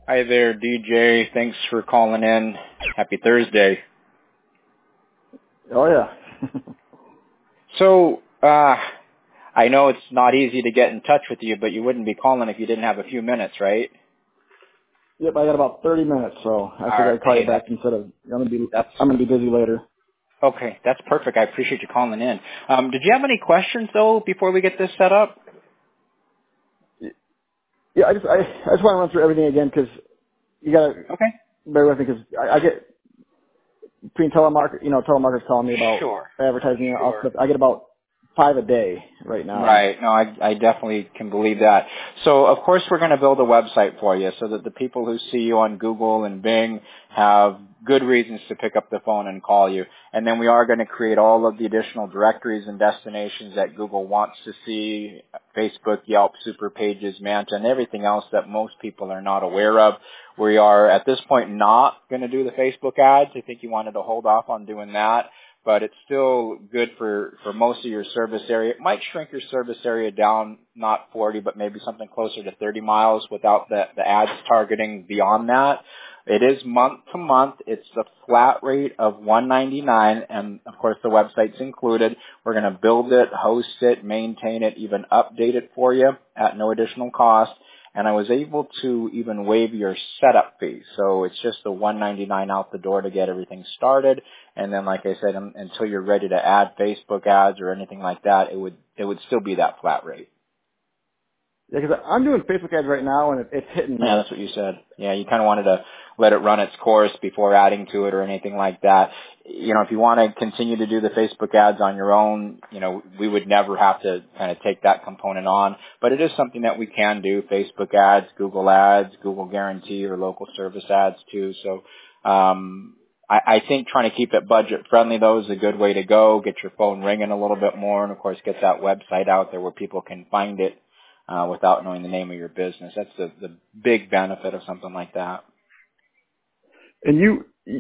Hi there, DJ. Thanks for calling in. Happy Thursday. Oh, yeah. So, I know it's not easy to get in touch with you, but you wouldn't be calling if you didn't have a few minutes, right? Yep, I got about 30 minutes, so I figured I'd call you back instead of I'm gonna be busy later. Okay, that's perfect. I appreciate you calling in. Did you have any questions though before we get this set up? Yeah, I just want to run through everything again because you gotta Okay. bear with me because I get between telemarketers calling me about Sure. advertising and all stuff. I get about 5 a day right now. Right. No, I definitely can believe that. So, of course, we're going to build a website for you so that the people who see you on Google and Bing have good reasons to pick up the phone and call you. And then we are going to create all of the additional directories and destinations that Google wants to see, Facebook, Yelp, Super Pages, Manta, and everything else that most people are not aware of. We are, at this point, not going to do the Facebook ads. I think you wanted to hold off on doing that, but it's still good for most of your service area. It might shrink your service area down, not 40, but maybe something closer to 30 miles without the ads targeting beyond that. It is month to month. It's a flat rate of $199, and of course the website's included. We're going to build it, host it, maintain it, even update it for you at no additional cost. And I was able to even waive your setup fee. So it's just the $199 out the door to get everything started. And then, like I said, until you're ready to add Facebook ads or anything like that, it would still be that flat rate. Yeah, because I'm doing Facebook ads right now and it's hitting Yeah, me. that's what you said. Yeah, you kind of wanted to let it run its course before adding to it or anything like that. You know, if you want to continue to do the Facebook ads on your own, you know, we would never have to kind of take that component on. But it is something that we can do, Facebook ads, Google Guarantee, or local service ads too. So, I think trying to keep it budget friendly though is a good way to go. Get your phone ringing a little bit more, and of course get that website out there where people can find it without knowing the name of your business. That's the big benefit of something like that. And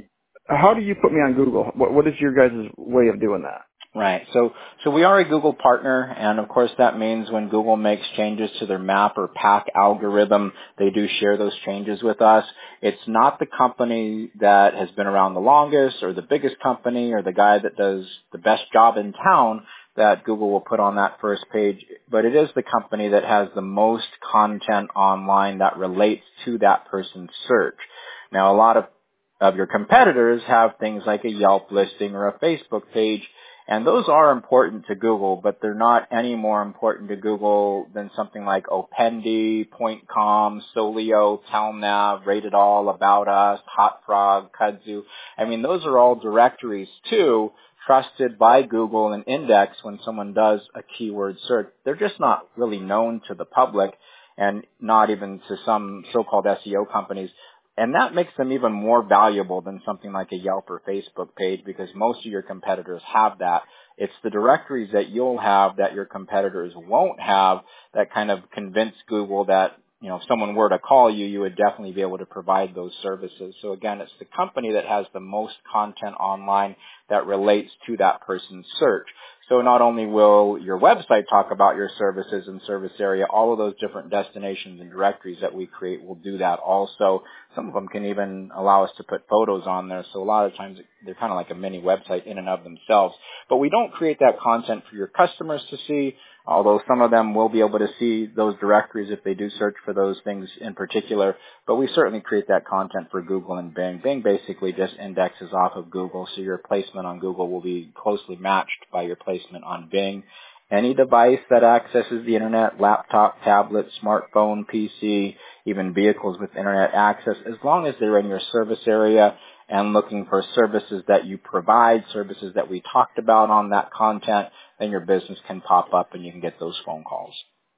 how do you put me on Google? What is your guys' way of doing that? Right. So we are a Google partner, and of course that means when Google makes changes to their map or pack algorithm, they do share those changes with us. It's not the company that has been around the longest or the biggest company or the guy that does the best job in town that Google will put on that first page, but it is the company that has the most content online that relates to that person's search. Now, a lot of your competitors have things like a Yelp listing or a Facebook page, and those are important to Google, but they're not any more important to Google than something like Opendi, Point.com, Solio, TelNav, Rate It All, About Us, HotFrog, Kudzu. I mean, those are all directories too, trusted by Google and indexed when someone does a keyword search. They're just not really known to the public and not even to some so-called SEO companies. And that makes them even more valuable than something like a Yelp or Facebook page because most of your competitors have that. It's the directories that you'll have that your competitors won't have that kind of convince Google that, you know, if someone were to call you, you would definitely be able to provide those services. So again, it's the company that has the most content online that relates to that person's search. So not only will your website talk about your services and service area, all of those different destinations and directories that we create will do that also. Some of them can even allow us to put photos on there. So a lot of times they're kind of like a mini website in and of themselves. But we don't create that content for your customers to see, although some of them will be able to see those directories if they do search for those things in particular. But we certainly create that content for Google and Bing. Bing basically just indexes off of Google, so your placement on Google will be closely matched by your placement on Bing. Any device that accesses the internet, laptop, tablet, smartphone, PC, even vehicles with internet access, as long as they're in your service area and looking for services that you provide, services that we talked about on that content, then your business can pop up and you can get those phone calls.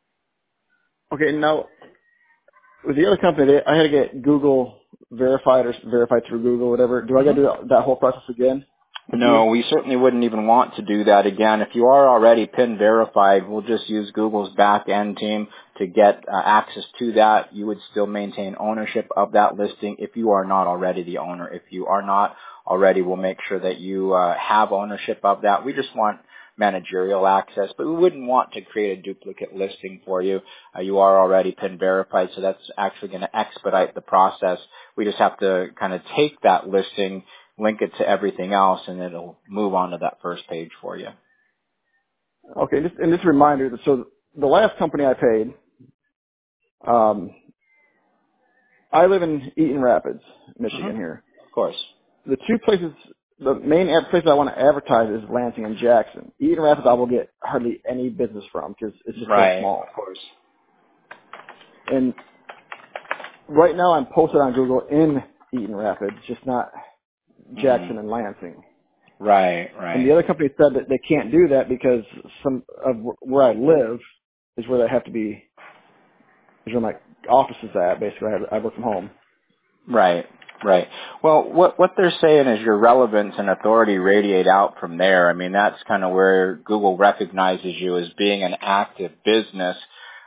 Okay, now with the other company, I had to get Google verified or verified through Google, whatever. Do I got to do that whole process again? No, we certainly wouldn't even want to do that again. If you are already PIN verified, we'll just use Google's back end team to get access to that. You would still maintain ownership of that listing if you are not already the owner. If you are not already, we'll make sure that you have ownership of that. We just want managerial access, but we wouldn't want to create a duplicate listing for you. You are already PIN verified, so that's actually going to expedite the process. We just have to kind of take that listing, link it to everything else, and it'll move on to that first page for you. Okay, just a reminder that so the last company I paid, I live in Eaton Rapids, Michigan here. Of course. The two places, the main places I want to advertise is Lansing and Jackson. Eaton Rapids I will get hardly any business from because it's just so small. Of course. And right now I'm posted on Google in Eaton Rapids, just not Jackson and Lansing. Right. And the other company said that they can't do that because some of where I live is where they have to be, is where my office is at, basically. I work from home. Right. Well, what they're saying is your relevance and authority radiate out from there. I mean, that's kind of where Google recognizes you as being an active business.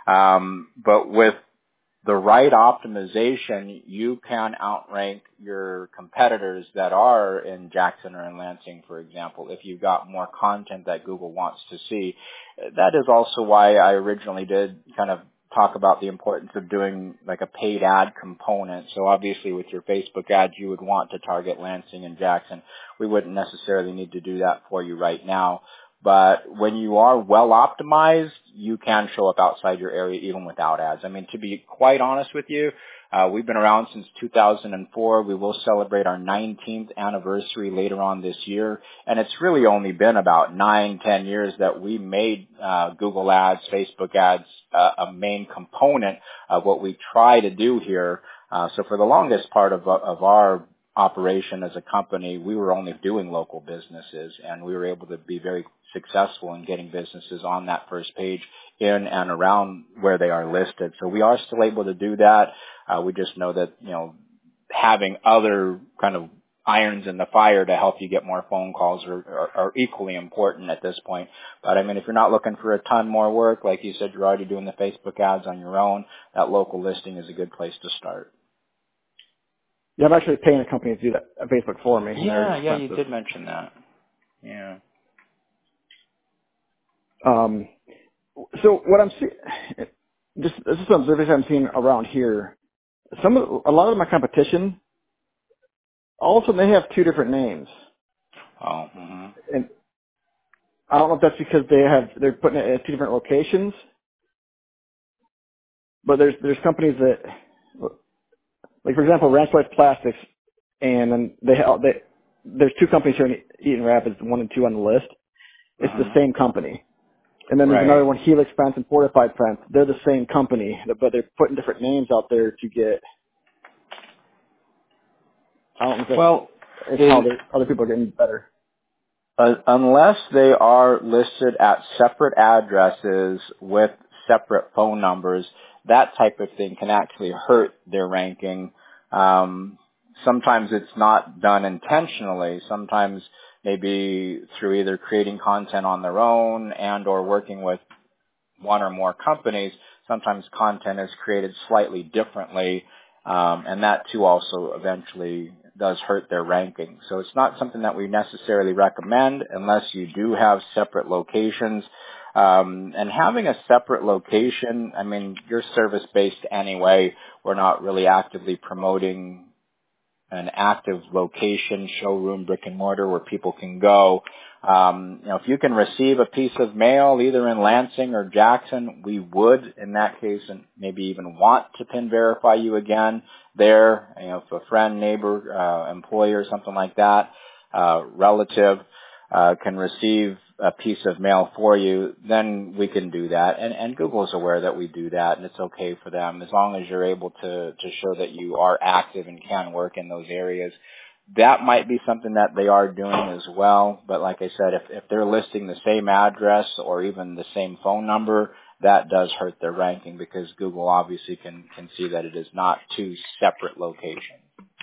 But with the right optimization, you can outrank your competitors that are in Jackson or in Lansing, for example, if you've got more content that Google wants to see. That is also why I originally did kind of talk about the importance of doing like a paid ad component. So obviously with your Facebook ads, you would want to target Lansing and Jackson. We wouldn't necessarily need to do that for you right now. But when you are well optimized, you can show up outside your area even without ads. I mean, to be quite honest with you, we've been around since 2004. We will celebrate our 19th anniversary later on this year. And it's really only been about 9-10 years that we made Google ads, Facebook ads, a main component of what we try to do here. So for the longest part of our operation as a company, we were only doing local businesses, and we were able to be very successful in getting businesses on that first page in and around where they are listed. So we are still able to do that. We just know that, having other kind of irons in the fire to help you get more phone calls are equally important at this point. But I mean, if you're not looking for a ton more work, like you said, you're already doing the Facebook ads on your own, that local listing is a good place to start. Yeah, I'm actually paying a company to do that Facebook for me. Yeah, you did mention that. Yeah. So what I'm seeing, this is some observation I'm seeing around here. A lot of my competition, all of a sudden they have two different names. Oh. And I don't know if that's because they're putting it at two different locations. But there's companies that, like for example, Ranch Life Plastics, and then there's two companies here in Eaton Rapids, 1 and 2 on the list. It's the same company. And then there's another one, Helix Fence and Fortified Fence. They're the same company, but they're putting different names out there to get. I don't know if that's how other people are getting better. Unless they are listed at separate addresses with separate phone numbers, that type of thing can actually hurt their ranking. Sometimes it's not done intentionally. Sometimes maybe through either creating content on their own and or working with one or more companies, sometimes content is created slightly differently, and that too also eventually does hurt their ranking. So it's not something that we necessarily recommend unless you do have separate locations. And having a separate location, I mean, you're service-based anyway. We're not really actively promoting an active location, showroom, brick and mortar where people can go. If you can receive a piece of mail either in Lansing or Jackson, we would in that case and maybe even want to PIN verify you again there. If a friend, neighbor, employer, something like that, relative, can receive a piece of mail for you, then we can do that. And Google's aware that we do that, and it's okay for them as long as you're able to show that you are active and can work in those areas. That might be something that they are doing as well. But like I said, if they're listing the same address or even the same phone number, that does hurt their ranking because Google obviously can see that it is not two separate locations.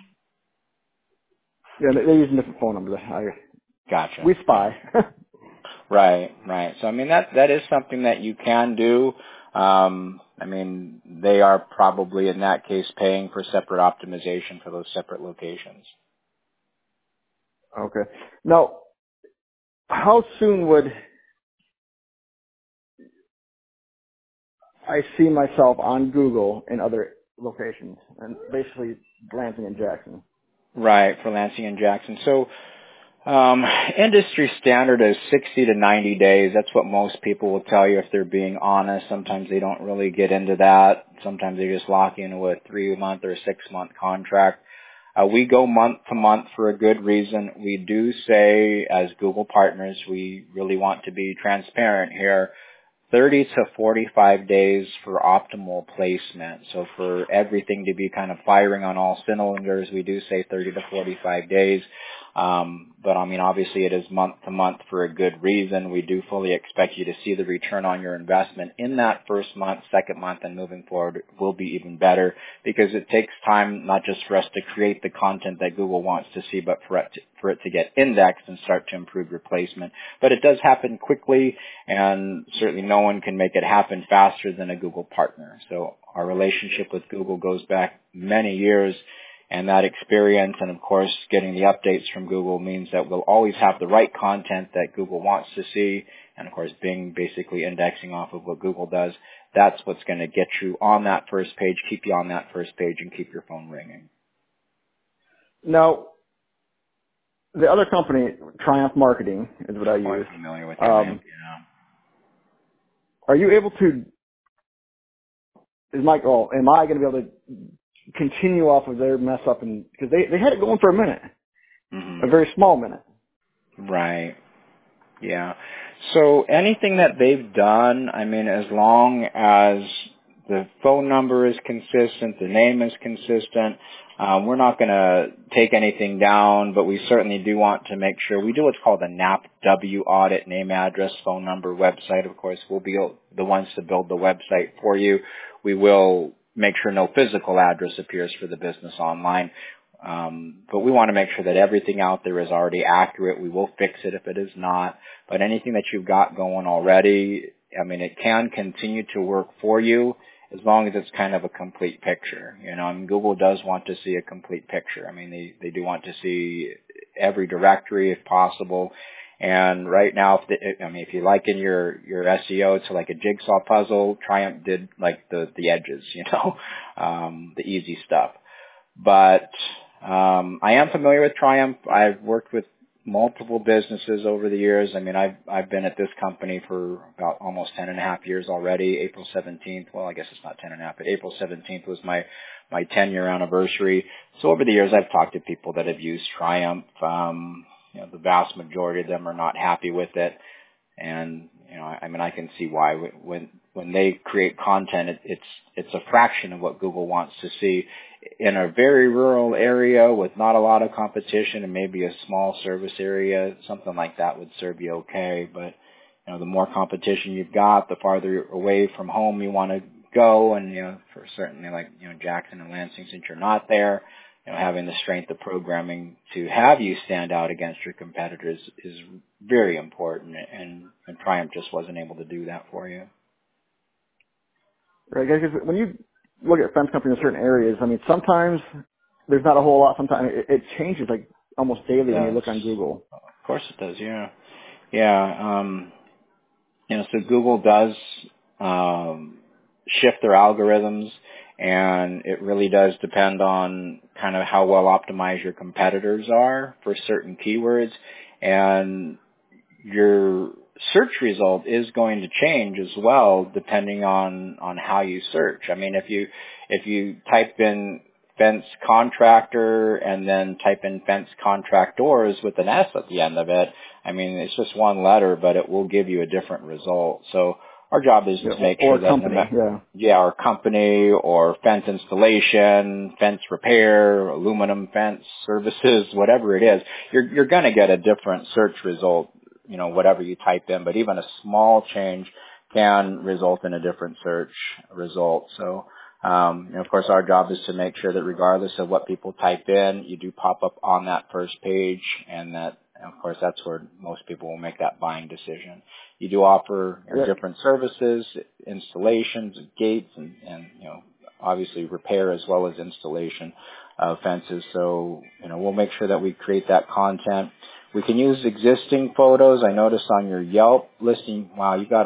Yeah, they're using different phone numbers. Gotcha. We spy. Right. So, I mean, that is something that you can do. I mean, they are probably in that case paying for separate optimization for those separate locations. Okay. Now, how soon would I see myself on Google in other locations, and basically Lansing and Jackson. Right, for Lansing and Jackson. So industry standard is 60 to 90 days. That's what most people will tell you if they're being honest. Sometimes they don't really get into that. Sometimes they just lock into a 3-month or a 6-month contract. We go month to month for a good reason. We do say, as Google partners, we really want to be transparent here. 30 to 45 days for optimal placement. So for everything to be kind of firing on all cylinders, we do say 30 to 45 days. But I mean, obviously it is month to month for a good reason. We do fully expect you to see the return on your investment in that first month, second month, and moving forward will be even better because it takes time not just for us to create the content that Google wants to see, but for it to get indexed and start to improve your placement. But it does happen quickly, and certainly no one can make it happen faster than a Google partner. So our relationship with Google goes back many years. And that experience and, of course, getting the updates from Google means that we'll always have the right content that Google wants to see. And, of course, Bing basically indexing off of what Google does. That's what's going to get you on that first page, keep you on that first page, and keep your phone ringing. Now, the other company, Triumph Marketing, is what I use. I'm familiar with Triumph, yeah. Are you able to, am I going to be able to continue off of their mess up? And because they had it going for a minute, a very small minute. Right. Yeah. So anything that they've done, I mean, as long as the phone number is consistent, the name is consistent, we're not going to take anything down, but we certainly do want to make sure we do what's called a NAPW audit, name, address, phone number, website. Of course, we'll be the ones to build the website for you. We will make sure no physical address appears for the business online. But we want to make sure that everything out there is already accurate. We will fix it if it is not. But anything that you've got going already, I mean, it can continue to work for you as long as it's kind of a complete picture. You know, and Google does want to see a complete picture. I mean, they do want to see every directory if possible. And right now, if you liken your SEO to like a jigsaw puzzle, Triumph did like the edges, you know, the easy stuff. But I am familiar with Triumph. I've worked with multiple businesses over the years. I mean, I've been at this company for about almost 10 and a half years already. April 17th, well, I guess it's not 10 and a half, but April 17th was my 10-year anniversary. So over the years, I've talked to people that have used Triumph. You know, the vast majority of them are not happy with it. And, you know, I mean, I can see why. When they create content, it's a fraction of what Google wants to see. In a very rural area with not a lot of competition and maybe a small service area, something like that would serve you okay. But, you know, the more competition you've got, the farther away from home you want to go. And, you know, for certainly like, you know, Jackson and Lansing, since you're not there, you know, having the strength of programming to have you stand out against your competitors is very important. And Triumph just wasn't able to do that for you. Right, because when you look at fence companies in certain areas, I mean, sometimes there's not a whole lot. Sometimes it changes like almost daily when you look on Google. Of course it does, yeah. Yeah, you know, so Google does shift their algorithms, and it really does depend on kind of how well optimized your competitors are for certain keywords, and your search result is going to change as well depending on how you search. I mean, if you type in fence contractor and then type in fence contractors with an S at the end of it, I mean, it's just one letter, but it will give you a different result. So our job is to make sure that our company or fence installation, fence repair, aluminum fence services, whatever it is, you're going to get a different search result, you know, whatever you type in, but even a small change can result in a different search result. So, you know, of course, our job is to make sure that regardless of what people type in, you do pop up on that first page, and that, of course, that's where most people will make that buying decision. You do offer different services, installations, gates, and, you know, obviously repair as well as installation of fences. So, you know, we'll make sure that we create that content. We can use existing photos. I noticed on your Yelp listing, wow, you got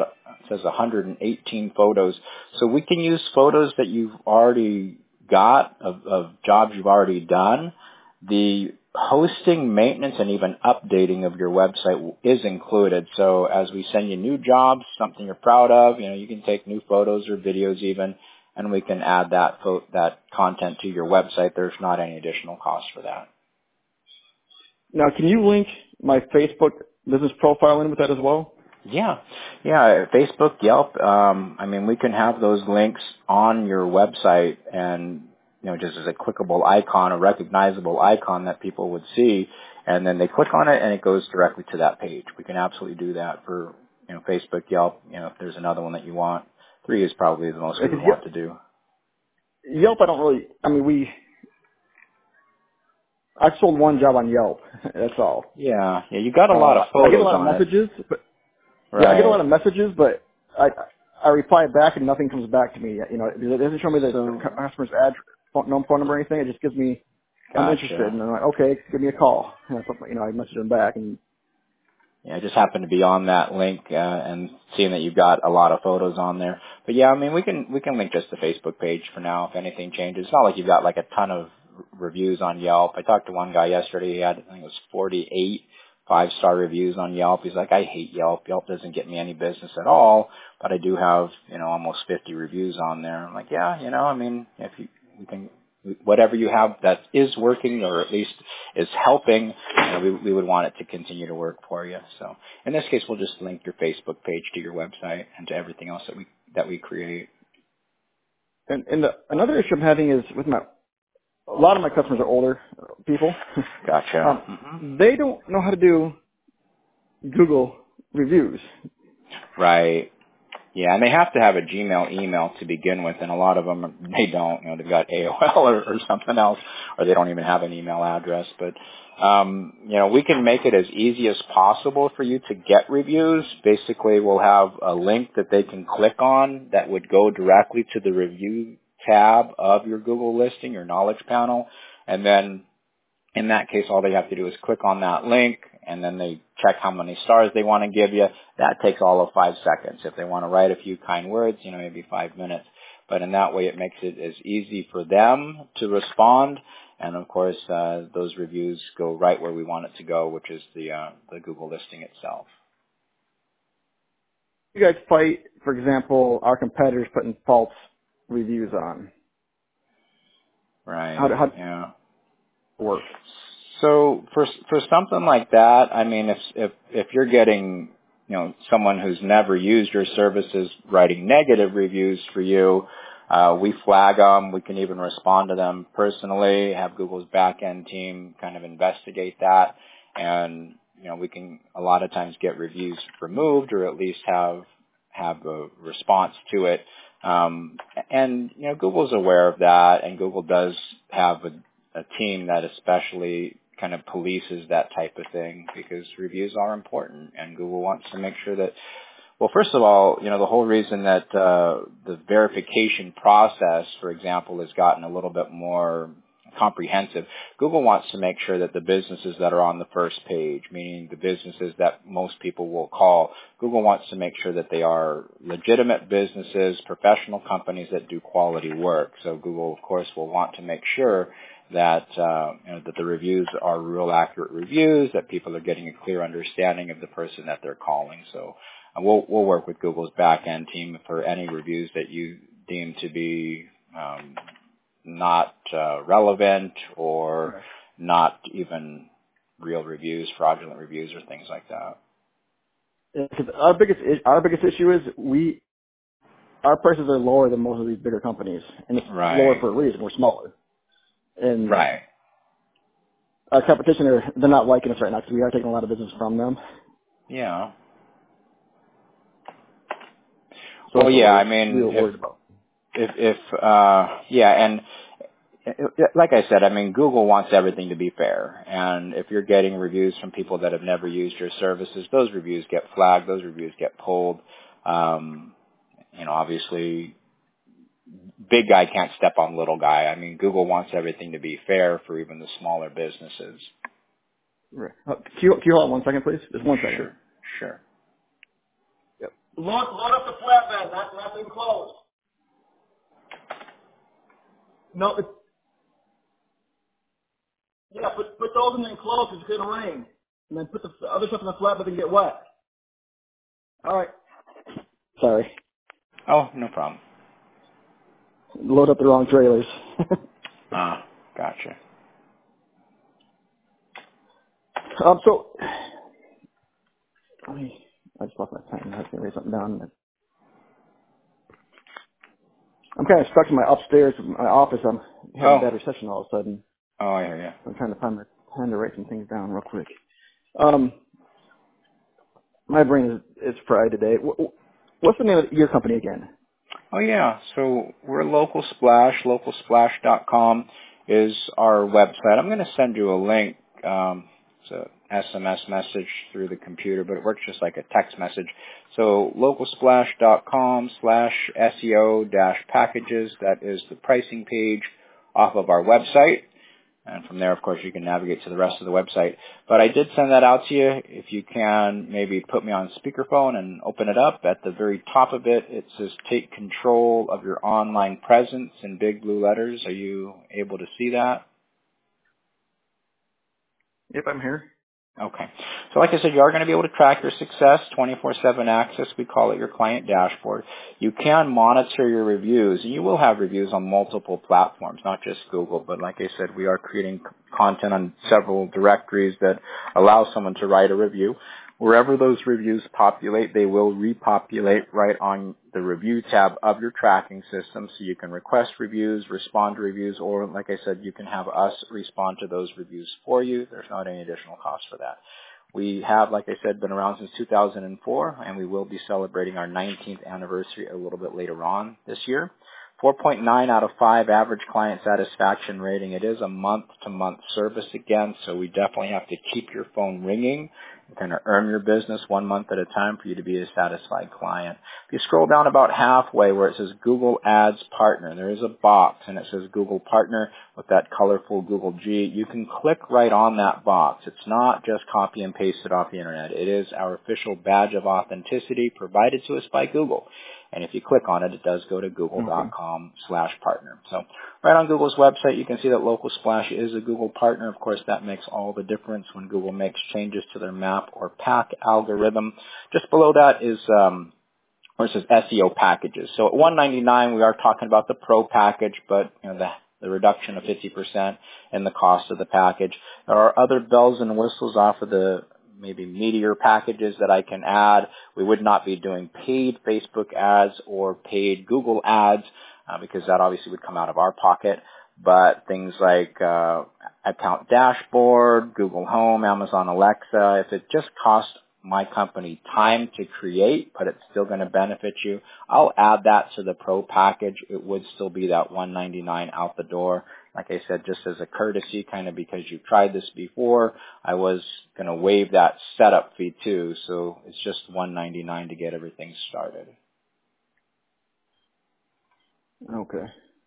says 118 photos. So we can use photos that you've already got of jobs you've already done. The hosting, maintenance, and even updating of your website is included. So as we send you new jobs, something you're proud of, you can take new photos or videos even, and we can add that content to your website. There's not any additional cost for that. Now, can you link my Facebook business profile in with that as well? Yeah. Facebook, Yelp. We can have those links on your website, and just as a clickable icon, a recognizable icon that people would see, and then they click on it and it goes directly to that page. We can absolutely do that for Facebook, Yelp. If there's another one that you want, 3 is probably the most we would want to do. Yelp, I don't really. I sold one job on Yelp. That's all. Yeah. You got a lot of photos. I get a lot of messages, but right. Yeah, I get a lot of messages, but I reply back and nothing comes back to me. It doesn't show me the customer's phone number or anything. It just gives me, I'm interested, and I'm like, okay, give me a call. And I message them back, and I just happened to be on that link and seeing that you've got a lot of photos on there. But yeah, we can link just the Facebook page for now. If anything changes, it's not like you've got like a ton of reviews on Yelp. I talked to one guy yesterday. He had, I think it was 48 5-star reviews on Yelp. He's like, I hate Yelp. Yelp doesn't get me any business at all, but I do have, almost 50 reviews on there. I'm like, yeah, if we can, whatever you have that is working or at least is helping, we would want it to continue to work for you. So in this case, we'll just link your Facebook page to your website and to everything else that we create. And another issue I'm having is with a lot of my customers are older people. Gotcha. They don't know how to do Google reviews. Right. Yeah, and they have to have a Gmail email to begin with, and a lot of them, they don't. They've got AOL or something else, or they don't even have an email address. But, we can make it as easy as possible for you to get reviews. Basically, we'll have a link that they can click on that would go directly to the review tab of your Google listing, your knowledge panel, and then in that case, all they have to do is click on that link, and then they check how many stars they want to give you. That takes all of 5 seconds. If they want to write a few kind words, maybe 5 minutes. But in that way, it makes it as easy for them to respond. And of course, those reviews go right where we want it to go, which is the Google listing itself. You guys fight, for example, our competitors putting false reviews on. Right. How work? So for something like that, if you're getting, someone who's never used your services writing negative reviews for you, we flag them. We can even respond to them personally, have Google's back-end team kind of investigate that. And, we can a lot of times get reviews removed or at least have a response to it. And Google's aware of that, and Google does have a team that especially kind of polices that type of thing because reviews are important, and Google wants to make sure that, well, first of all, the whole reason that the verification process, for example, has gotten a little bit more comprehensive, Google wants to make sure that the businesses that are on the first page, meaning the businesses that most people will call, Google wants to make sure that they are legitimate businesses, professional companies that do quality work. So Google, of course, will want to make sure that that the reviews are real accurate reviews, that people are getting a clear understanding of the person that they're calling. So we'll work with Google's back-end team for any reviews that you deem to be not relevant or not even real reviews, fraudulent reviews, or things like that. Because our biggest issue is our prices are lower than most of these bigger companies, and it's lower for a reason. We're smaller. And our competition, they're not liking us right now because we are taking a lot of business from them. Yeah. So well, yeah, we were worried about. And like I said, Google wants everything to be fair. And if you're getting reviews from people that have never used your services, those reviews get flagged, those reviews get pulled. Obviously, big guy can't step on little guy. Google wants everything to be fair for even the smaller businesses. Right. Can you hold on 1 second, please? Just 1 second. Sure. Yep. Load up the flatbed, not enclosed. No, put those in the enclosed because it's going to rain. And then put the other stuff in the flatbed and get wet. All right. Sorry. Oh, no problem. Load up the wrong trailers. Gotcha. So, I just lost my pen. I was going to write something down. I'm kind of stuck in my upstairs, my office. I'm having bad reception all of a sudden. Oh, I hear you. I'm trying to find my pen to write some things down real quick. My brain is fried today. What's the name of your company again? Oh, yeah. So we're Local Splash. LocalSplash.com is our website. I'm going to send you a link. It's a SMS message through the computer, but it works just like a text message. So localsplash.com/SEO-packages. That is the pricing page off of our website. And from there, of course, you can navigate to the rest of the website. But I did send that out to you. If you can, maybe put me on speakerphone and open it up. At the very top of it, it says take control of your online presence in big blue letters. Are you able to see that? Yep, I'm here. Okay. So like I said, you are going to be able to track your success, 24/7 access. We call it your client dashboard. You can monitor your reviews, and you will have reviews on multiple platforms, not just Google. But like I said, we are creating content on several directories that allow someone to write a review. Wherever those reviews populate, they will repopulate right on the review tab of your tracking system, so you can request reviews, respond to reviews, or like I said, you can have us respond to those reviews for you. There's not any additional cost for that. We have, like I said, been around since 2004, and we will be celebrating our 19th anniversary a little bit later on this year. 4.9 out of 5 average client satisfaction rating. It is a month-to-month service again, so we definitely have to keep your phone ringing and kind of earn your business 1 month at a time for you to be a satisfied client. If you scroll down about halfway where it says Google Ads Partner, there is a box and it says Google Partner with that colorful Google G. You can click right on that box. It's not just copy and paste it off the internet. It is our official badge of authenticity provided to us by Google. And if you click on it, it does go to google.com/partner. So right on Google's website, you can see that Local Splash is a Google partner. Of course, that makes all the difference when Google makes changes to their map or pack algorithm. Just below that is where it says SEO packages. So at $199, we are talking about the Pro package, but the reduction of 50% in the cost of the package. There are other bells and whistles off of the maybe meteor packages that I can add. We would not be doing paid Facebook ads or paid Google ads because that obviously would come out of our pocket. But things like Account Dashboard, Google Home, Amazon Alexa, if it just costs my company time to create, but it's still going to benefit you, I'll add that to the Pro package. It would still be that $199 out the door. Like I said, just as a courtesy, kind of because you've tried this before, I was going to waive that setup fee too. So it's just $199 to get everything started. Okay.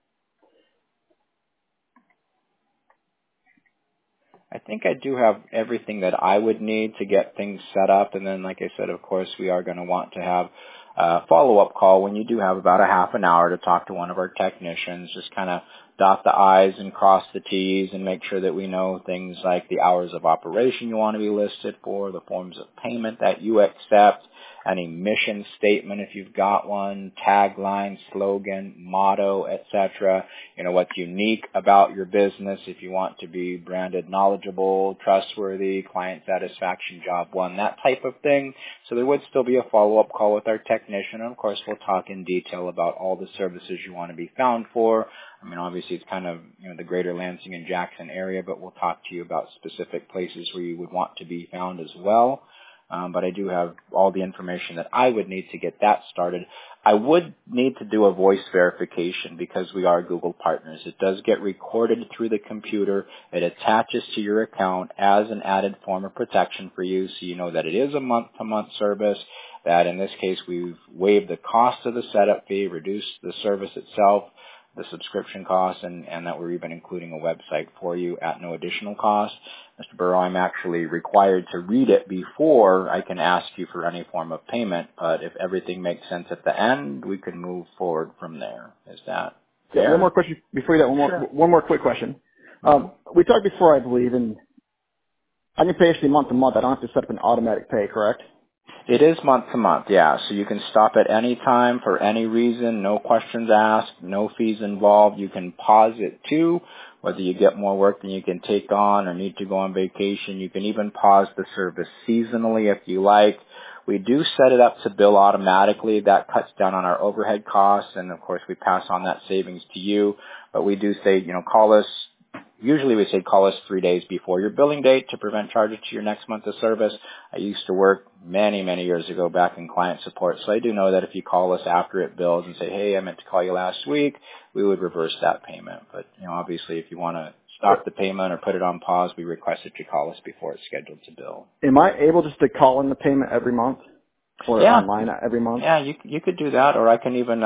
I think I do have everything that I would need to get things set up. And then, like I said, of course, we are going to want to have a follow-up call when you do have about a half an hour to talk to one of our technicians, just kind of dot the I's and cross the T's and make sure that we know things like the hours of operation you want to be listed for, the forms of payment that you accept, any mission statement if you've got one, tagline, slogan, motto, etc. What's unique about your business if you want to be branded knowledgeable, trustworthy, client satisfaction, job one, that type of thing. So there would still be a follow-up call with our technician. And of course, we'll talk in detail about all the services you want to be found for. I mean, obviously it's kind of, the greater Lansing and Jackson area, but we'll talk to you about specific places where you would want to be found as well. But I do have all the information that I would need to get that started. I would need to do a voice verification because we are Google partners. It does get recorded through the computer. It attaches to your account as an added form of protection for you, so you know that it is a month-to-month service, that in this case we've waived the cost of the setup fee, reduced the service itself. the subscription costs and that we're even including a website for you at no additional cost. Mr. Burrow, I'm actually required to read it before I can ask you for any form of payment, but if everything makes sense at the end, we can move forward from there. Is that fair? Yeah, one more question before you. One more quick question. We talked before, I believe, and I can pay actually month to month. I don't have to set up an automatic pay, correct? It is month to month, yeah. So you can stop at any time for any reason, no questions asked, no fees involved. You can pause it too, whether you get more work than you can take on or need to go on vacation. You can even pause the service seasonally if you like. We do set it up to bill automatically. That cuts down on our overhead costs, and of course we pass on that savings to you. But we do say, call us. Usually we say call us 3 days before your billing date to prevent charges to your next month of service. I used to work many, many years ago back in client support, so I do know that if you call us after it bills and say, hey, I meant to call you last week, we would reverse that payment. But, obviously if you want to stop the payment or put it on pause, we request that you call us before it's scheduled to bill. Am I able just to call in the payment every month or online every month? Yeah, you could do that, or I can even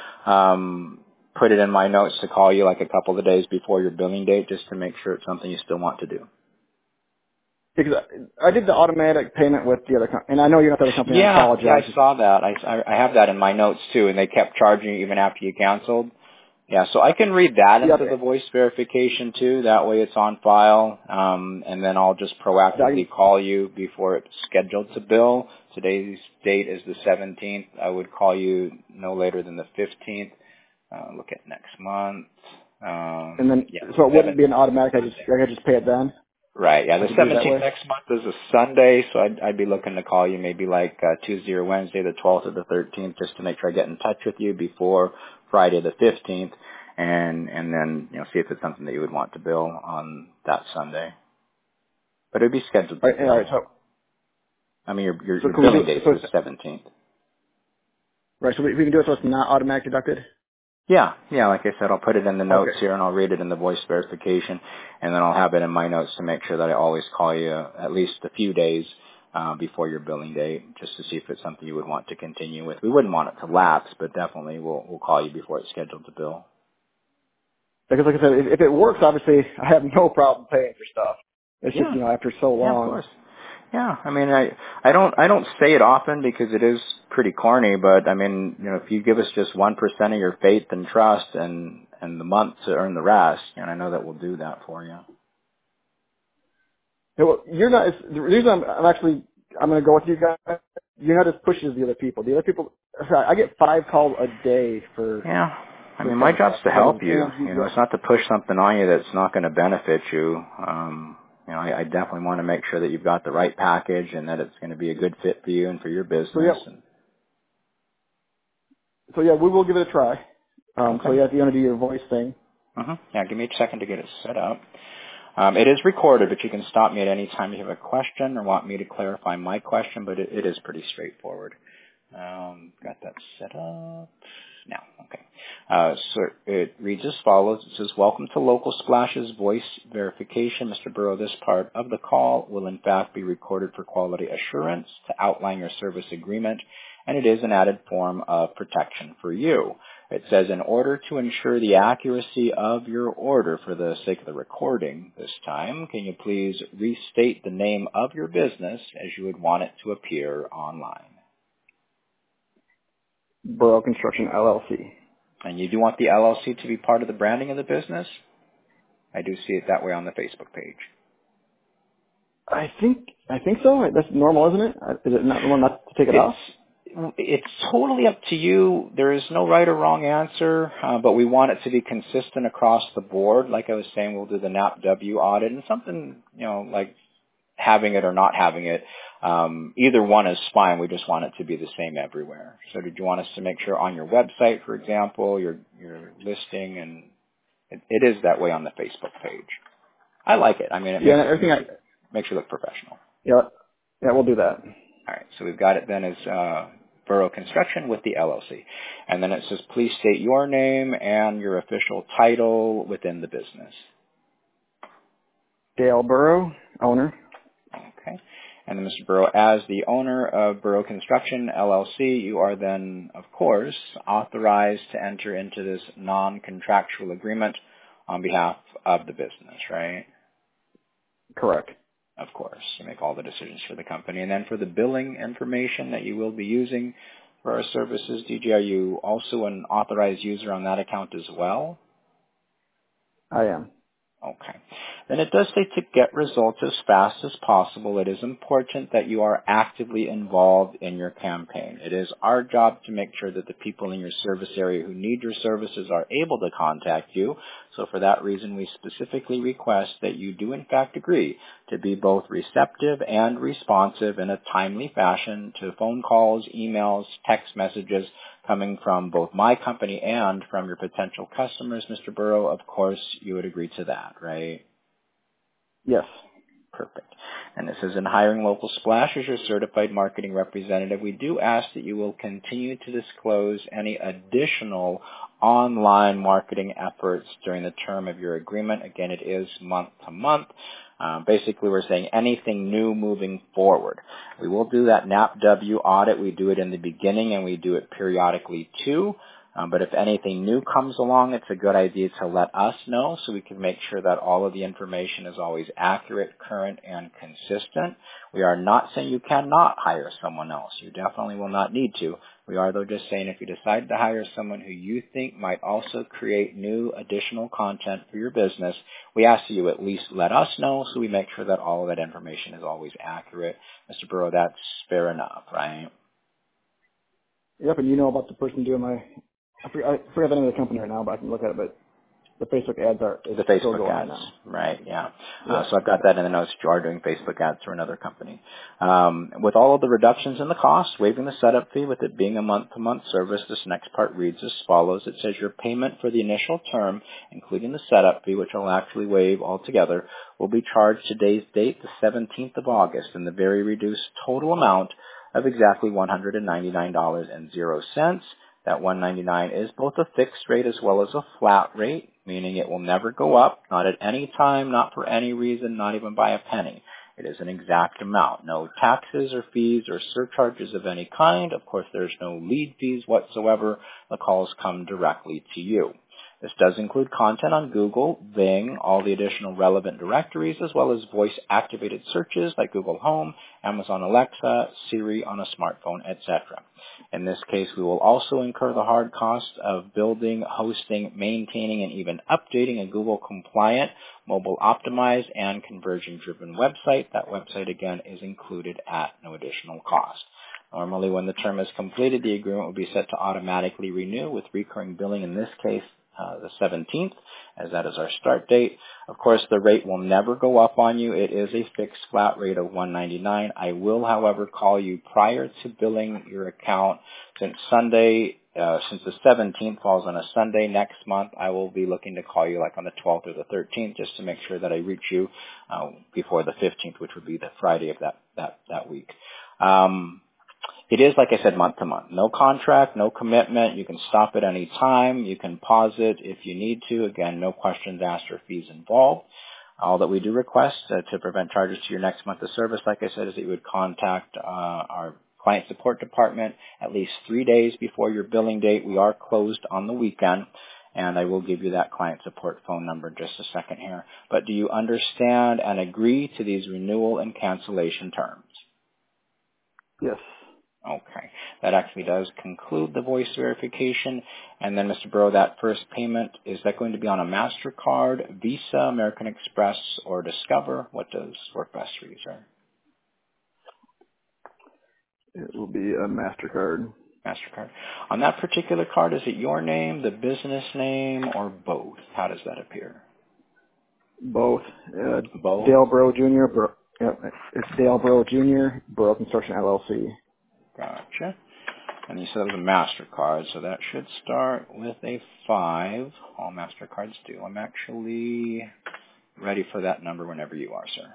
put it in my notes to call you like a couple of days before your billing date just to make sure it's something you still want to do. Because I did the automatic payment with the other company, and I know you're not the other company. I apologize. Yeah, I saw that. I have that in my notes too, and they kept charging you even after you canceled. Yeah, so I can read that into the voice verification too. That way it's on file, and then I'll just proactively call you before it's scheduled to bill. Today's date is the 17th. I would call you no later than the 15th. Look at next month. And then, so it wouldn't be an automatic. I could just pay it then. Right. Yeah. The 17th next month is a Sunday, so I'd be looking to call you maybe like Tuesday or Wednesday, the 12th or the 13th, just to make sure I get in touch with you before Friday the 15th, and then see if it's something that you would want to bill on that Sunday. But it'd be scheduled. All right. So, I mean, your billing date is the 17th. Right. So we can do it so it's not automatic deducted. Yeah, like I said, I'll put it in the notes here and I'll read it in the voice verification, and then I'll have it in my notes to make sure that I always call you at least a few days before your billing date, just to see if it's something you would want to continue with. We wouldn't want it to lapse, but definitely we'll call you before it's scheduled to bill. Because like I said, if it works, obviously I have no problem paying for stuff. It's just, after so long. Yeah, of course. Yeah, I mean, I don't say it often because it is pretty corny, but I mean, if you give us just 1% of your faith and trust and the month to earn the rest, and I know that we'll do that for you. Yeah, well, you're not. The reason I'm going to go with you guys. You're not as pushy as the other people. The other people, I get 5 calls a day for. Yeah, I mean, my job's to help you. It's not to push something on you that's not going to benefit you. I definitely want to make sure that you've got the right package and that it's going to be a good fit for you and for your business. So yeah, we will give it a try. So yeah, if you want to do your voice thing. Yeah, give me a second to get it set up. It is recorded, but you can stop me at any time if you have a question or want me to clarify my question, but it is pretty straightforward. Got that set up now. Okay. So it reads as follows. It says, welcome to Local Splash's voice verification. Mr. Burrow, this part of the call will in fact be recorded for quality assurance to outline your service agreement, and it is an added form of protection for you. It says, in order to ensure the accuracy of your order for the sake of the recording this time, can you please restate the name of your business as you would want it to appear online? Burrow Construction LLC. And you do want the LLC to be part of the branding of the business? I do see it that way on the Facebook page. I think so. That's normal, isn't it? Is it not normal not to take it off? It's totally up to you. There is no right or wrong answer, but we want it to be consistent across the board. Like I was saying, we'll do the NAPW audit, and something, like having it or not having it, either one is fine. We just want it to be the same everywhere. So did you want us to make sure on your website, for example, your listing, and it is that way on the Facebook page. I like it. I mean, it makes you look professional. Yeah, we'll do that. All right, so we've got it then as Burrow Construction with the LLC. And then it says, please state your name and your official title within the business. Dale Burrow, owner. Okay. And then, Mr. Burrow, as the owner of Burrow Construction, LLC, you are then, of course, authorized to enter into this non-contractual agreement on behalf of the business, right? Correct. Of course. You make all the decisions for the company. And then for the billing information that you will be using for our services, DJ, are you also an authorized user on that account as well? I am. Okay. Then it does say to get results as fast as possible, it is important that you are actively involved in your campaign. It is our job to make sure that the people in your service area who need your services are able to contact you. So for that reason, we specifically request that you do in fact agree to be both receptive and responsive in a timely fashion to phone calls, emails, text messages coming from both my company and from your potential customers, Mr. Burrow. Of course, you would agree to that, right? Yes. Perfect. And this is in hiring Local Splash as your certified marketing representative. We do ask that you will continue to disclose any additional online marketing efforts during the term of your agreement. Again, it is month to month. Basically, we're saying anything new moving forward. We will do that NAPW audit. We do it in the beginning, and we do it periodically too. But if anything new comes along, it's a good idea to let us know so we can make sure that all of the information is always accurate, current, and consistent. We are not saying you cannot hire someone else. You definitely will not need to. We are, though, just saying if you decide to hire someone who you think might also create new additional content for your business, we ask that you at least let us know so we make sure that all of that information is always accurate. Mr. Burrow, that's fair enough, right? Yep, and you know about the person doing my, I forget the name of the company right now, but I can look at it, but the Facebook ads are the Facebook ads, now. Right? Yeah. So I've got that in the notes. You are doing Facebook ads for another company. With all of the reductions in the cost, waiving the setup fee, with it being a month-to-month service, this next part reads as follows. It says your payment for the initial term, including the setup fee, which I'll actually waive altogether, will be charged today's date, the 17th of August, in the very reduced total amount of exactly $199.00. That $199 is both a fixed rate as well as a flat rate, meaning it will never go up, not at any time, not for any reason, not even by a penny. It is an exact amount. No taxes or fees or surcharges of any kind. Of course, there's no lead fees whatsoever. The calls come directly to you. This does include content on Google, Bing, all the additional relevant directories, as well as voice-activated searches like Google Home, Amazon Alexa, Siri on a smartphone, etc. In this case, we will also incur the hard cost of building, hosting, maintaining, and even updating a Google-compliant, mobile-optimized, and conversion-driven website. That website, again, is included at no additional cost. Normally, when the term is completed, the agreement will be set to automatically renew with recurring billing, in this case, the 17th, as that is our start date. Of course, the rate will never go up on you. It is a fixed flat rate of $199. I will, however, call you prior to billing your account. Since the 17th falls on a Sunday next month, I will be looking to call you like on the 12th or the 13th just to make sure that I reach you before the 15th, which would be the Friday of that week. It is, like I said, month to month. No contract, no commitment. You can stop at any time. You can pause it if you need to. Again, no questions asked or fees involved. All that we do request to prevent charges to your next month of service, like I said, is that you would contact our client support department at least 3 days before your billing date. We are closed on the weekend, and I will give you that client support phone number in just a second here. But do you understand and agree to these renewal and cancellation terms? Yes. Okay. That actually does conclude the voice verification. And then, Mr. Burrow, that first payment, is that going to be on a MasterCard, Visa, American Express, or Discover? What does work best for you, sir? It will be a MasterCard. MasterCard. On that particular card, is it your name, the business name, or both? How does that appear? Both. Both? Dale Burrow Jr. It's Dale Burrow Jr., Burrow Construction LLC. Gotcha. And you said it was a MasterCard, so that should start with a 5. All MasterCards do. I'm actually ready for that number whenever you are, sir.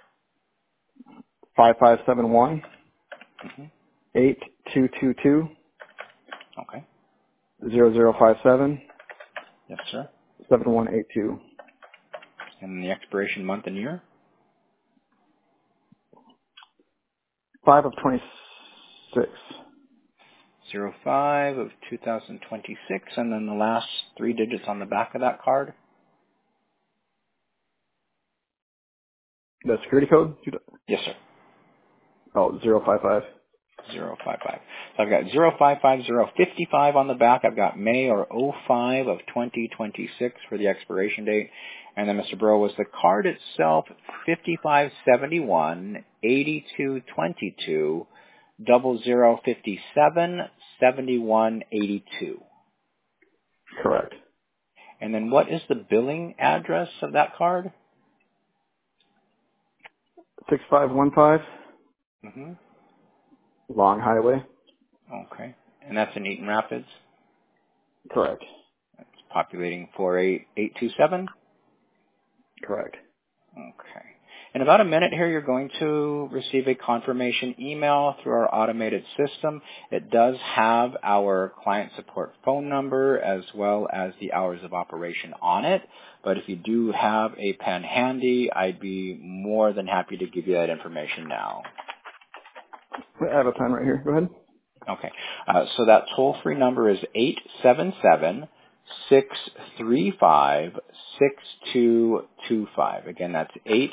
5571 Mm-hmm. 8222 Okay. 0057 Yes, sir. 7182. And the expiration month and year? 5 of 26. 05 of 2026, and then the last 3 digits on the back of that card. The security code? Yes, sir. Oh, 055. 055. So I've got 055055 on the back. I've got May or 05 of 2026 for the expiration date. And then, Mr. Burrow, was the card itself 5571 8222 0057 7182? Correct. And then what is the billing address of that card? 6515 Mm-hmm. Long Highway. Okay. And that's in Eaton Rapids? Correct. That's populating 48827? Correct. Okay. In about a minute here, you're going to receive a confirmation email through our automated system. It does have our client support phone number as well as the hours of operation on it. But if you do have a pen handy, I'd be more than happy to give you that information now. I have a pen right here. Go ahead. Okay. So that toll-free number is 877-635-6225. Again, that's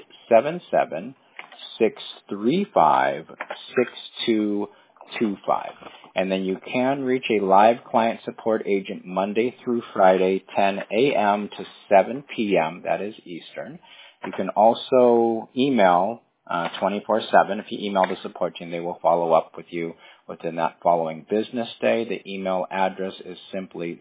877-635-6225. And then you can reach a live client support agent Monday through Friday, 10 a.m. to 7 p.m. That is Eastern. You can also email 24/7. If you email the support team, they will follow up with you within that following business day. The email address is simply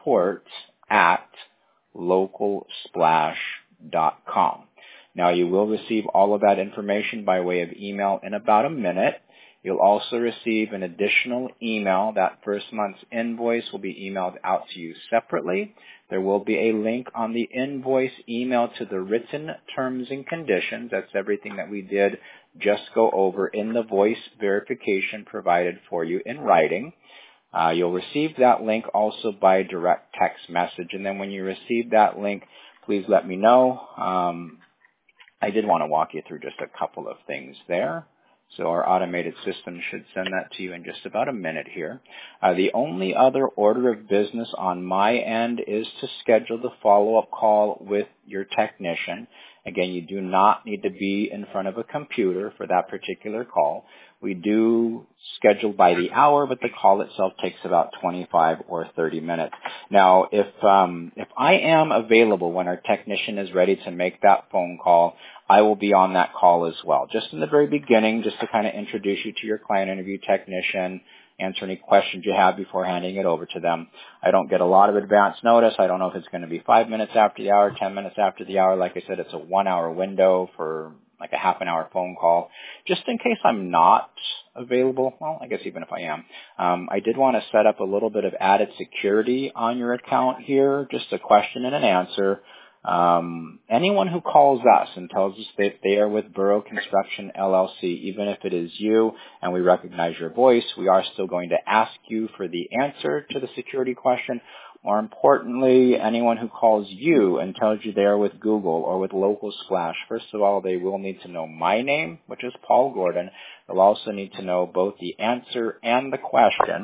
support@localsplash.com. Now, you will receive all of that information by way of email in about a minute. You'll also receive an additional email. That first month's invoice will be emailed out to you separately. There will be a link on the invoice email to the written terms and conditions. That's everything that we did just go over in the voice verification provided for you in writing. You'll receive that link also by direct text message. And then when you receive that link, please let me know. I did want to walk you through just a couple of things there. So our automated system should send that to you in just about a minute here. The only other order of business on my end is to schedule the follow-up call with your technician. Again, you do not need to be in front of a computer for that particular call. We do schedule by the hour, but the call itself takes about 25 or 30 minutes. Now, if I am available when our technician is ready to make that phone call, I will be on that call as well. Just in the very beginning, just to kind of introduce you to your client interview technician, answer any questions you have before handing it over to them. I don't get a lot of advance notice. I don't know if it's going to be 5 minutes after the hour, 10 minutes after the hour. Like I said, it's a 1 hour window for like a half an hour phone call. Just in case I'm not available, well, I guess even if I am, I did want to set up a little bit of added security on your account here, just a question and an answer. Anyone who calls us and tells us that they are with Burrow Construction LLC, even if it is you and we recognize your voice, we are still going to ask you for the answer to the security question. More importantly, anyone who calls you and tells you they are with Google or with Local Splash, first of all, they will need to know my name, which is Paul Gordon. They'll also need to know both the answer and the question.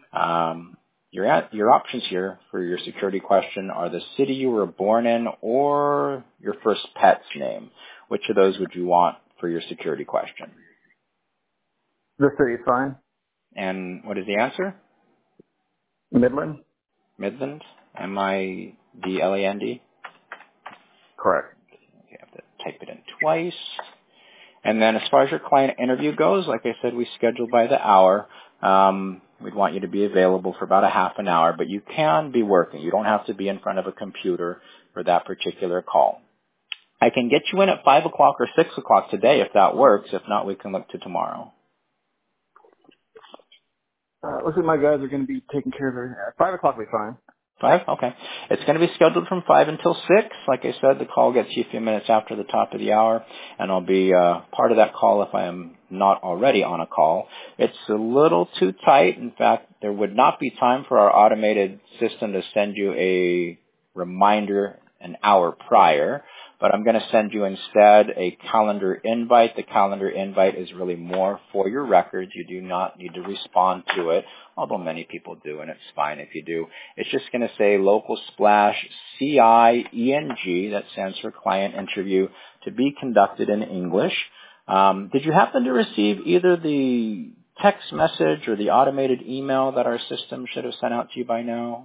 Your options here for your security question are the city you were born in or your first pet's name. Which of those would you want for your security question? The city's fine. And what is the answer? Midland? Midland? M-I-D-L-A-N-D? Correct. Okay, I have to type it in twice. And then as far as your client interview goes, like I said, we schedule by the hour. We'd want you to be available for about a half an hour, but you can be working. You don't have to be in front of a computer for that particular call. I can get you in at 5 o'clock or 6 o'clock today if that works. If not, we can look to tomorrow. Looks like my guys are going to be taking care of it. 5 o'clock will be fine. 5? Okay. It's going to be scheduled from 5 until 6. Like I said, the call gets you a few minutes after the top of the hour, and I'll be part of that call if I am not already on a call. It's a little too tight. In fact, there would not be time for our automated system to send you a reminder an hour prior. but I'm going to send you instead a calendar invite. The calendar invite is really more for your records. You do not need to respond to it, although many people do, and it's fine if you do. It's just going to say Local Splash CIENG, that stands for Client Interview, to be conducted in English. Did you happen to receive either the text message or the automated email that our system should have sent out to you by now?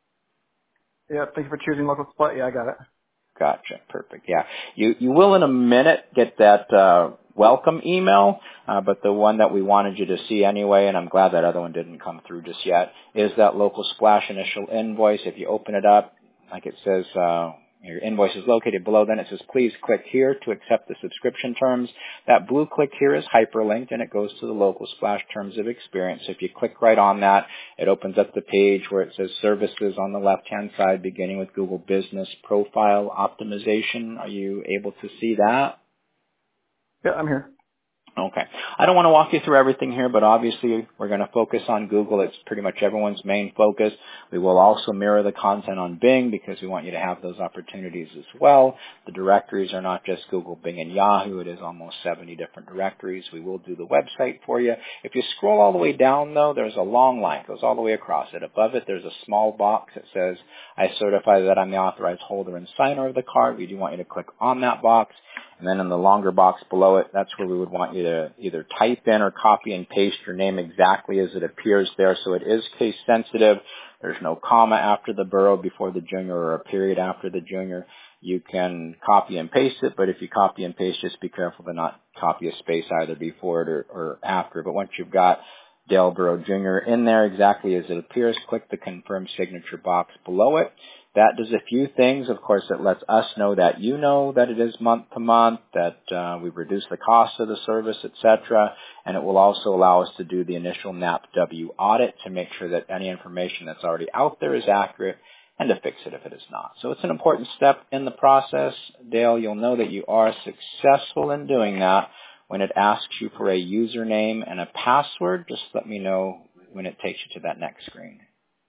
Yeah, thank you for choosing Local Splash. Yeah, I got it. Gotcha. Perfect. Yeah. You will in a minute get that welcome email, but the one that we wanted you to see anyway, and I'm glad that other one didn't come through just yet, is that Local Splash initial invoice. If you open it up, like it says, your invoice is located below, then it says, please click here to accept the subscription terms. That blue click here is hyperlinked, and it goes to the Local Splash Terms of Experience. So if you click right on that, it opens up the page where it says Services on the left-hand side, beginning with Google Business Profile Optimization. Are you able to see that? Yeah, I'm here. Okay. I don't want to walk you through everything here, but obviously we're going to focus on Google. It's pretty much everyone's main focus. We will also mirror the content on Bing because we want you to have those opportunities as well. The directories are not just Google, Bing, and Yahoo. It is almost 70 different directories. We will do the website for you. If you scroll all the way down, though, there's a long line. It goes all the way across it. Above it, there's a small box that says, I certify that I'm the authorized holder and signer of the card. We do want you to click on that box. And then in the longer box below it, that's where we would want you to either type in or copy and paste your name exactly as it appears there. So it is case sensitive. There's no comma after the borough before the junior or a period after the junior. You can copy and paste it, but if you copy and paste, just be careful to not copy a space either before it or after. But once you've got Dale Burrow Jr. in there exactly as it appears, click the confirm signature box below it. That does a few things. Of course, it lets us know that you know that it is month to month, that we've reduced the cost of the service, etc. And it will also allow us to do the initial NAPW audit to make sure that any information that's already out there is accurate and to fix it if it is not. So it's an important step in the process. Dale, you'll know that you are successful in doing that when it asks you for a username and a password. Just let me know when it takes you to that next screen.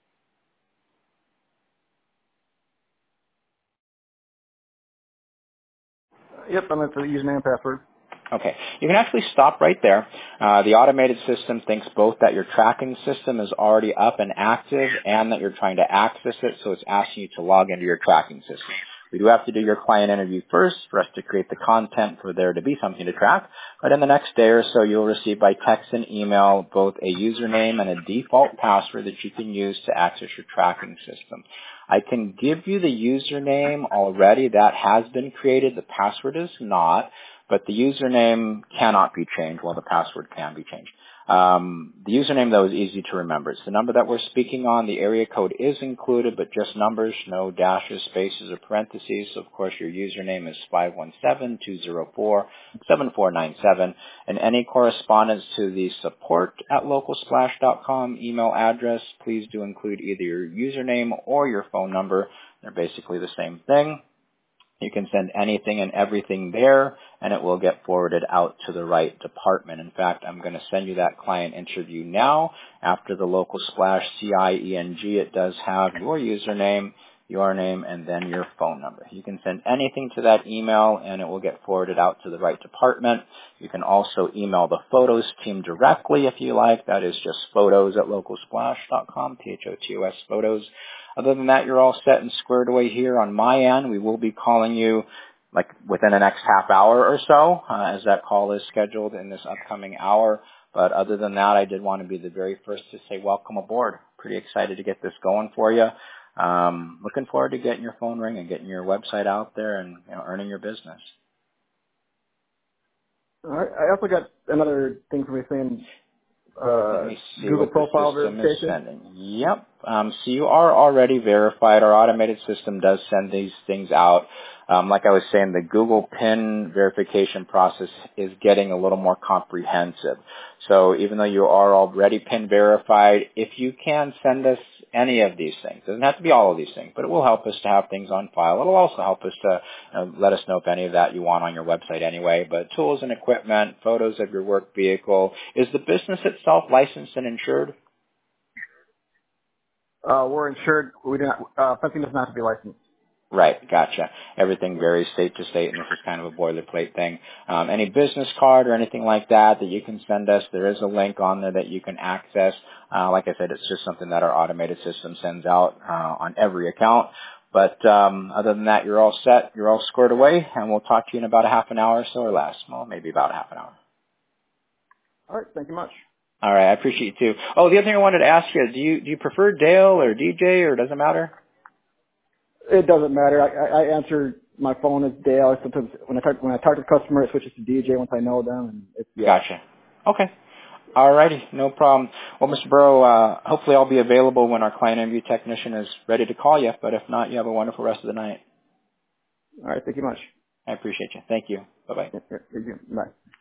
Yep, I'm at the username and password. Okay. You can actually stop right there. The automated system thinks both that your tracking system is already up and active and that you're trying to access it, so it's asking you to log into your tracking system. We do have to do your client interview first for us to create the content for there to be something to track. But in the next day or so, you'll receive by text and email both a username and a default password that you can use to access your tracking system. I can give you the username already. That has been created. The password is not, but the username cannot be changed while the password can be changed. The username, though, is easy to remember. It's the number that we're speaking on. The area code is included, but just numbers, no dashes, spaces, or parentheses. So, of course, your username is 517-204-7497. And any correspondence to the support@localsplash.com email address, please do include either your username or your phone number. They're basically the same thing. You can send anything and everything there, and it will get forwarded out to the right department. In fact, I'm going to send you that client interview now. After the Local Splash CIENG, it does have your username, your name, and then your phone number. You can send anything to that email, and it will get forwarded out to the right department. You can also email the photos team directly if you like. That is just photos@localsplash.com, PHOTOS photos. Other than that, you're all set and squared away here on my end. We will be calling you like within the next half hour or so, as that call is scheduled in this upcoming hour. But other than that, I did want to be the very first to say welcome aboard. Pretty excited to get this going for you. Looking forward to getting your phone ring and getting your website out there and earning your business. All right. I also got another thing from me saying Let me see Google what profile the system is verification. sending. Yep. So you are already verified. Our automated system does send these things out. Like I was saying, the Google PIN verification process is getting a little more comprehensive. So even though you are already PIN verified, if you can send us any of these things, it doesn't have to be all of these things, but it will help us to have things on file. It'll also help us to let us know if any of that you want on your website anyway. But tools and equipment, photos of your work vehicle. Is the business itself licensed and insured? We're insured. We do not, fencing doesn't have to be licensed. Right, gotcha. Everything varies state to state, and this is kind of a boilerplate thing. Any business card or anything like that you can send us, there is a link on there that you can access. Like I said, it's just something that our automated system sends out on every account. But other than that, you're all set. You're all squared away, and we'll talk to you in about a half an hour or so or less. Well, maybe about a half an hour. All right. Thank you much. All right, I appreciate you too. Oh, the other thing I wanted to ask you, do you prefer Dale or DJ, or does it matter? It doesn't matter. I answer my phone as Dale. Sometimes when I talk to the customer, it switches to DJ once I know them. And Gotcha. Okay. All righty, no problem. Well, Mr. Burrow, hopefully I'll be available when our client interview technician is ready to call you. But if not, you have a wonderful rest of the night. All right. Thank you much. I appreciate you. Thank you. Bye-bye. Bye.